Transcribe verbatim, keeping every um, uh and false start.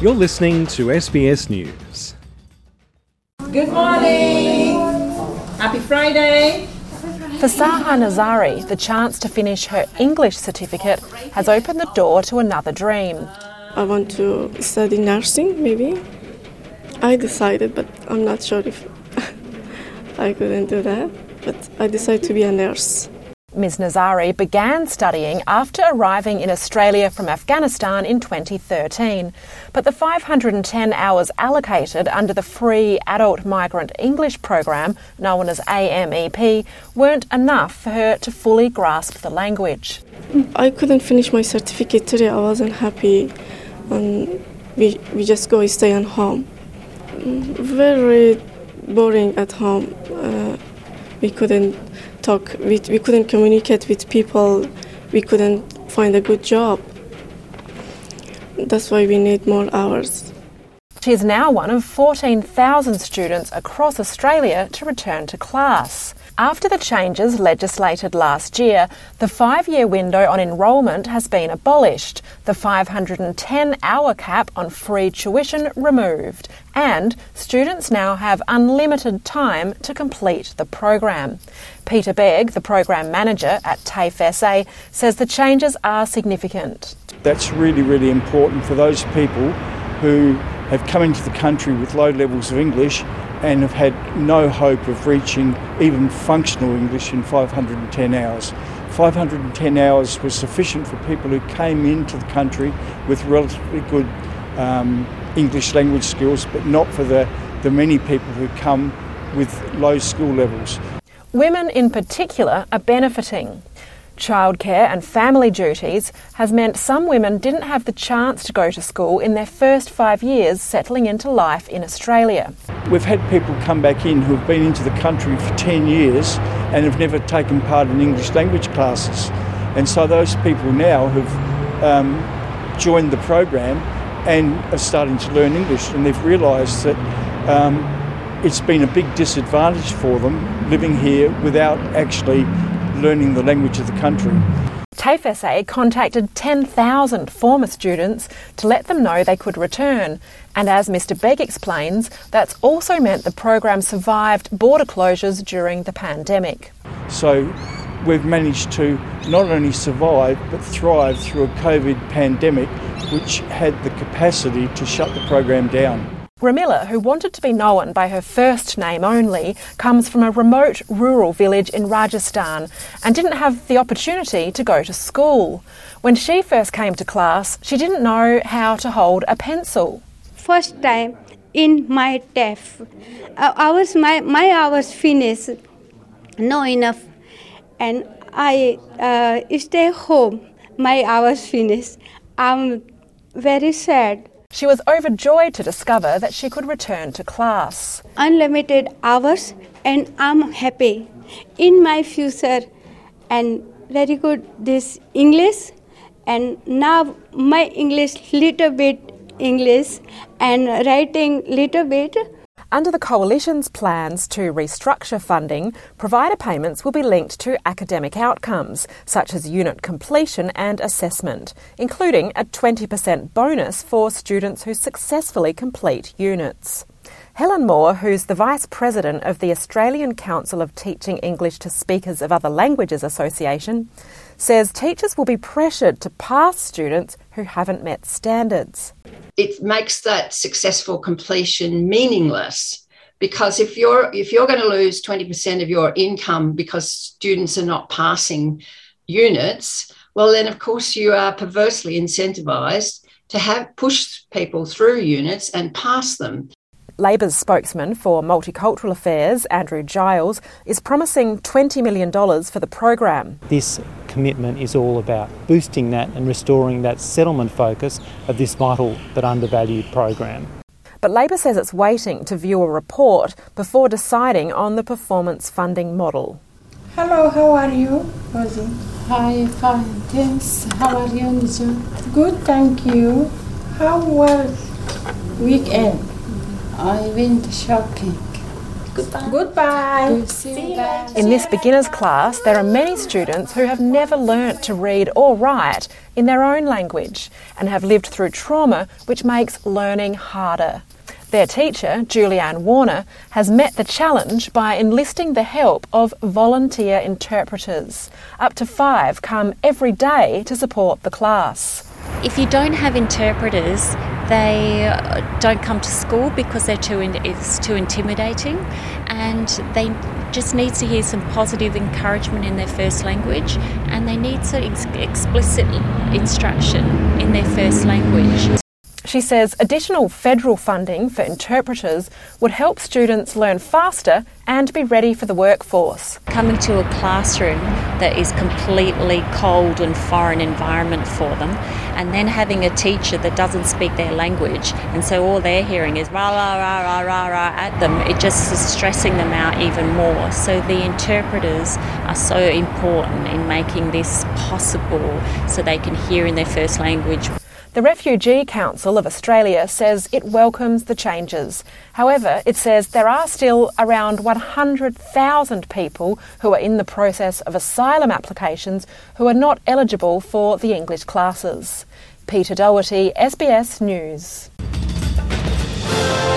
You're listening to S B S News. Good morning! Happy Friday! For Saha Nazari, the chance to finish her English certificate has opened the door to another dream. I want to study nursing, maybe. I decided, but I'm not sure if I couldn't do that. But I decided to be a nurse. Miz Nazari began studying after arriving in Australia from Afghanistan in twenty thirteen. But the five hundred ten hours allocated under the free Adult Migrant English program, known as A M E P, weren't enough for her to fully grasp the language. I couldn't finish my certificate today. I wasn't happy. And we, we just go stay at home. Very boring at home. Uh, we couldn't talk, we, we couldn't communicate with people, we couldn't find a good job. That's why we need more hours. She is now one of fourteen thousand students across Australia to return to class. After the changes legislated last year, the five-year window on enrolment has been abolished, the five hundred ten hour cap on free tuition removed, and students now have unlimited time to complete the program. Peter Begg, the program manager at TAFE S A, says the changes are significant. That's really, really important for those people who have come into the country with low levels of English and have had no hope of reaching even functional English in five hundred ten hours. five hundred ten hours was sufficient for people who came into the country with relatively good um, English language skills, but not for the, the many people who come with low school levels. Women in particular are benefiting. Childcare and family duties has meant some women didn't have the chance to go to school in their first five years settling into life in Australia. We've had people come back in who have been into the country for ten years and have never taken part in English language classes. And so those people now have um, joined the program and are starting to learn English, and they've realised that um, it's been a big disadvantage for them living here without actually learning the language of the country. TAFE S A contacted ten thousand former students to let them know they could return. And as Mister Begg explains, that's also meant the program survived border closures during the pandemic. So we've managed to not only survive but thrive through a COVID pandemic which had the capacity to shut the program down. Ramila, who wanted to be known by her first name only, comes from a remote rural village in Rajasthan and didn't have the opportunity to go to school. When she first came to class, she didn't know how to hold a pencil. First time in my T A F E, uh, hours, my, my hours finished, no enough, and I uh, stay home, my hours finished. I'm very sad. She was overjoyed to discover that she could return to class. Unlimited hours, and I'm happy in my future, and very good this English, and now my English little bit English and writing little bit. Under the Coalition's plans to restructure funding, provider payments will be linked to academic outcomes, such as unit completion and assessment, including a twenty percent bonus for students who successfully complete units. Helen Moore, who's the Vice President of the Australian Council of Teaching English to Speakers of Other Languages Association, says teachers will be pressured to pass students who haven't met standards. It makes that successful completion meaningless, because if you're if you're going to lose twenty percent of your income because students are not passing units, well then of course you are perversely incentivised to have push people through units and pass them. Labor's spokesman for Multicultural Affairs, Andrew Giles, is promising twenty million dollars for the program. This commitment is all about boosting that and restoring that settlement focus of this vital but undervalued program. But Labor says it's waiting to view a report before deciding on the performance funding model. Hello, how are you, Rosie? Hi, fine, thanks. How are you, Nija? Good, thank you. How was weekend? I went shopping. Goodbye. Goodbye. See you later. In this beginner's class, there are many students who have never learnt to read or write in their own language and have lived through trauma which makes learning harder. Their teacher, Julianne Warner, has met the challenge by enlisting the help of volunteer interpreters. Up to five come every day to support the class. If you don't have interpreters, they don't come to school because they're too in, it's too intimidating, and they just need to hear some positive encouragement in their first language, and they need some ex- explicit instruction in their first language. She says additional federal funding for interpreters would help students learn faster and be ready for the workforce. Coming to a classroom that is completely cold and foreign environment for them, and then having a teacher that doesn't speak their language, and so all they're hearing is rah rah rah rah rah rah at them, it just is stressing them out even more. So the interpreters are so important in making this possible so they can hear in their first language. The Refugee Council of Australia says it welcomes the changes. However, it says there are still around one hundred thousand people who are in the process of asylum applications who are not eligible for the English classes. Peter Doherty, S B S News.